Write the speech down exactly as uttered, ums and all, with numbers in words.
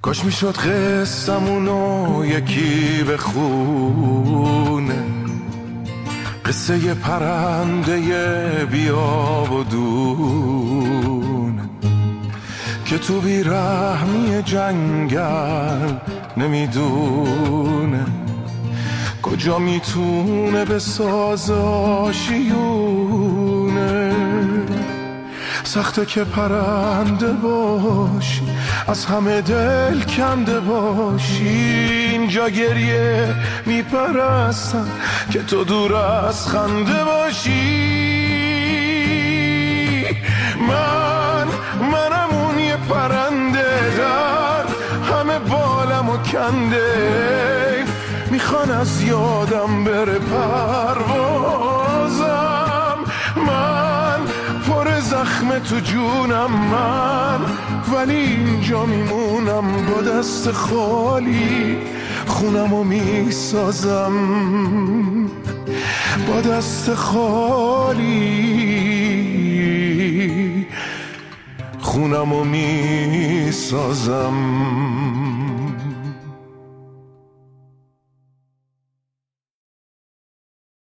کاش میشد قصه‌مونو یکی بخونه، قصه ی پرنده بیاب و دونه که تو بیرحمی جنگل نمیدونه کجا میتونه بسازه آشیونه. سخته که پرنده باشی، از همه دل کنده باشی، اینجا گریه میپرستن که تو دور از خنده باشی. من منم اون یه پرنده در همه بالم و کنده، میخوان از یادم بره پروازم. من پر زخم تو جونم من، ولی اینجا میمونم با دست خالی، خونمو میسازم با دست خالی، خونمو میسازم.